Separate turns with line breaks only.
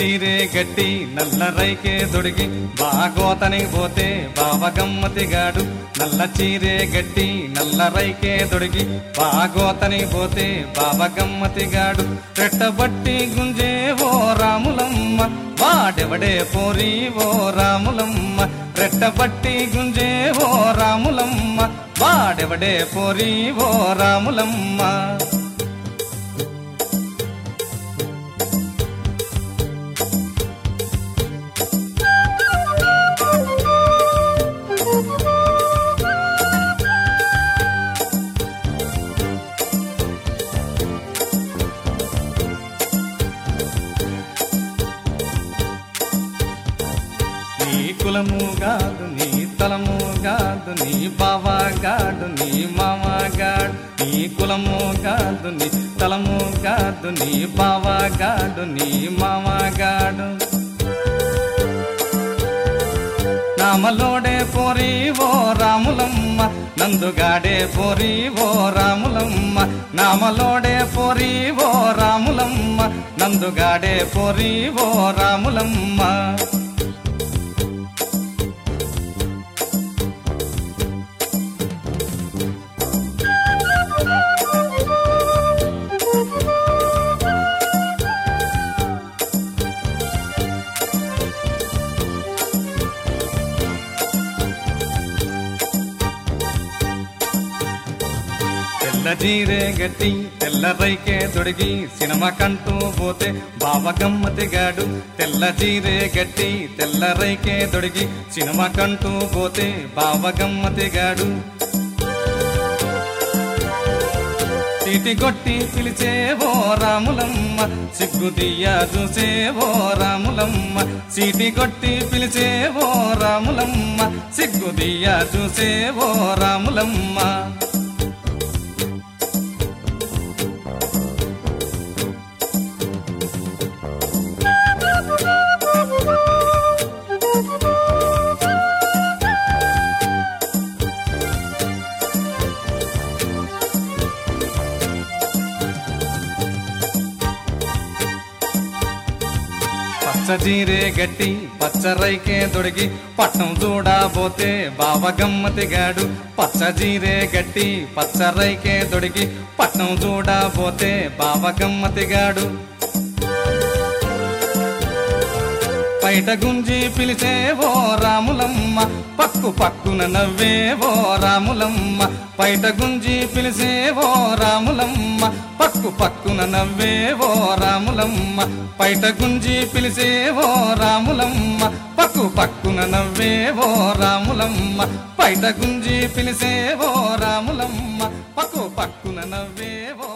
చీరే గట్టి నల్ల రైకే దొడిగి బాగోతనికి పోతే బావ గమ్మతిగాడు నల్ల చీరే గట్టి నల్ల రైకే దొడిగి బాగోతనికి పోతే బావ గమ్మతిగాడు రెట్టబట్టి గుంజే ఓ రాములమ్మ వాడెవడే పోరి ఓ రాములమ్మ రెట్టబట్టి గుంజే ఓ రాములమ్మ వాడెవడే పోరి ఓ రాములమ్మ నీ కులము గాదు నీ తలము గాదు నీ బావగాడు నీ మామగాడు నీ కులము గాదు నీ తలము గాదు నీ బావగాడు నీ మామగాడు నామలోడే పోరి ఓ రాములమ్మ నందుగాడే పోరి ఓ రాములమ్మ నామలోడే పోరి ఓ రాములమ్మ నందుగాడే పోరి ఓ రాములమ్మ తెల్ల జీరే గట్టి తెల్ల రైకే తొడిగి సినిమా కంటూ పోతే బావ గమ్మతిగాడు తెల్ల జీరే గట్టి తెల్ల రైకే తొడిగి సినిమా కంటూ పోతే బావ గమ్మతిగాడు చీటి కొట్టి పిలిచే ఓ రాములమ్మ సిగ్గుదియ్యా చూసే ఓ రాములమ్మ చీటి కొట్టి పిలిచే ఓ రాములమ్మ సిగ్గుదియ్యా చూసే ఓ రాములమ్మ పచ్చ జీరే గట్టి పచ్చ రైకే దొడిగి పట్నం చూడబోతే బావ గమ్మతిగాడు పచ్చ జీరే గట్టి పచ్చ రైకే దొడిగి పట్నం చూడబోతే బావ గమ్మతిగాడు బయట గుంజి పిలిచే ఓ రాములమ్మ పక్కు పక్కున నవ్వే ఓ రాములమ్మ బయట గుంజి పిలిచే ఓ రాములమ్మ పక్కు పక్కున నవ్వే ఓ రాములమ్మ బయట గుంజి పిలిచే ఓ రాములమ్మ పక్కు పక్కున నవ్వే ఓ రాములమ్మ బయట గుంజి పిలిచే ఓ రాములమ్మ పక్కు పక్కున నవ్వే ఓ